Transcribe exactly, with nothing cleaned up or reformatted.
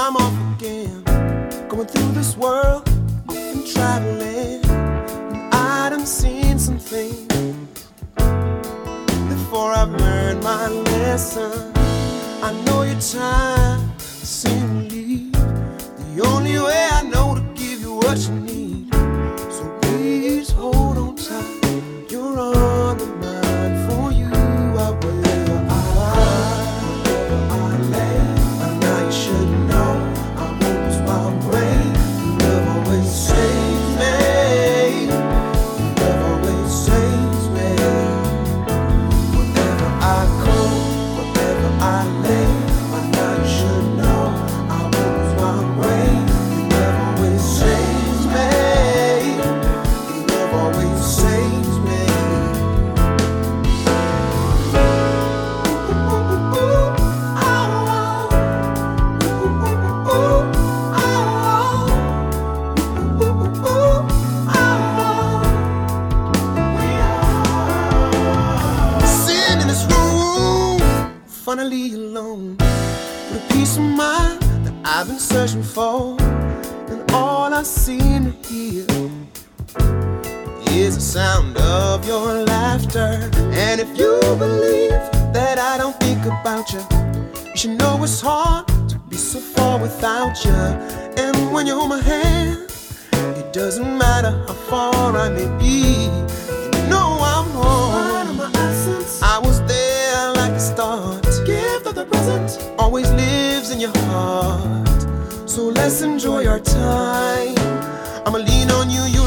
I'm off again, going through this world, often traveling, and I done seen some things before I've learned my lesson. I know your time seems to leave, the only way I know to give you what you need. So please hold on tight, you're on the mind for you. I wherever I, wherever I lay, by now you should know I won't lose my way. Your love always saves me, your love always saves me. Wherever I go, wherever I lay, by now you should know I won't lose my way. Your love always saves me, your love always saves me. Sitting in this room, finally alone, with a peace of mind that I've been searching for, and all I seem to hear is the sound of your laughter. And if you believe that I don't think about you, you should know it's hard to be so far without you. And when you hold my hand, it doesn't matter how far I may be, you know I'm home. I was there like the start, gift of the present always lives in your heart. So let's enjoy our time, I'ma lean on you, you